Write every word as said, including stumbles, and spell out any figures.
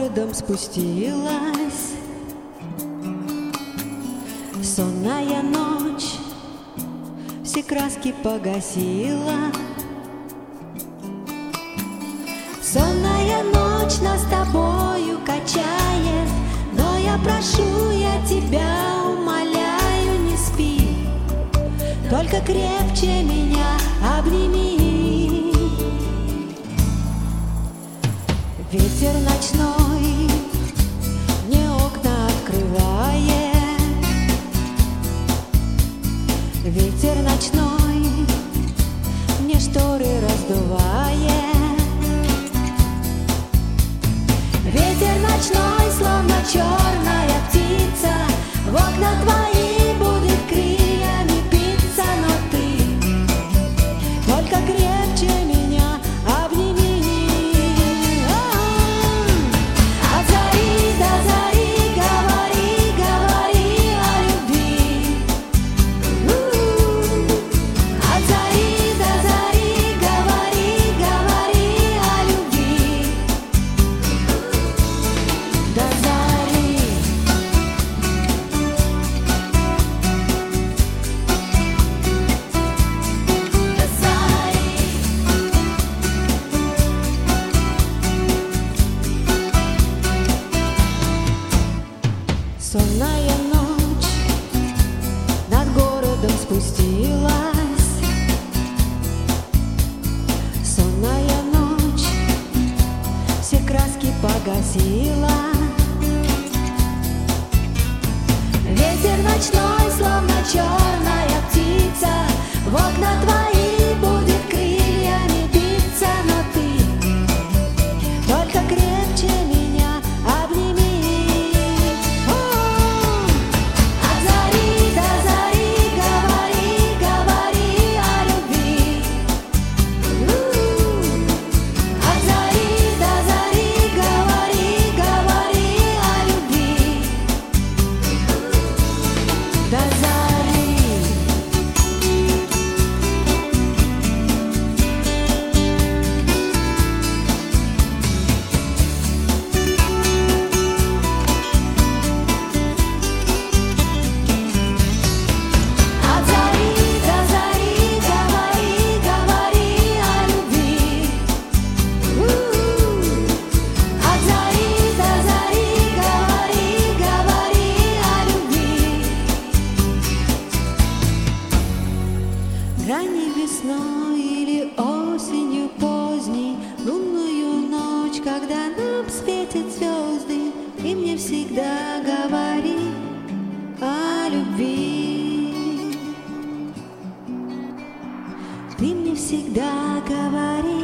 городом спустилась. Сонная ночь все краски погасила. Сонная ночь нас с тобою качает, но я прошу, я тебя умоляю, не спи, только крепче меня обними. Ветер ночной мне окна открывает, ветер ночной мне шторы раздувает. Ветер ночной, словно черная птица, в окна твои будет крыльями биться, но ты только крепче меня обними. От зари до зари говори, говори о любви. От зари до зари говори, говори о любви. До зари. До зари. Сонная ночь над городом спустилась. Сонная ночь все краски погасила. Ветер ночной, словно черная птица, в окна твои будет крыльями биться, но ты только крепче меня обними. От зари до зари говори, говори о любви. От зари до зари говори, говори о любви. До зари. От зари до зари говори, говори о любви. От зари до зари говори, говори о любви. Ранней весной или осенью поздней, лунную ночь, когда нам светят звезды, и мне всегда говори о любви. Ты мне всегда говори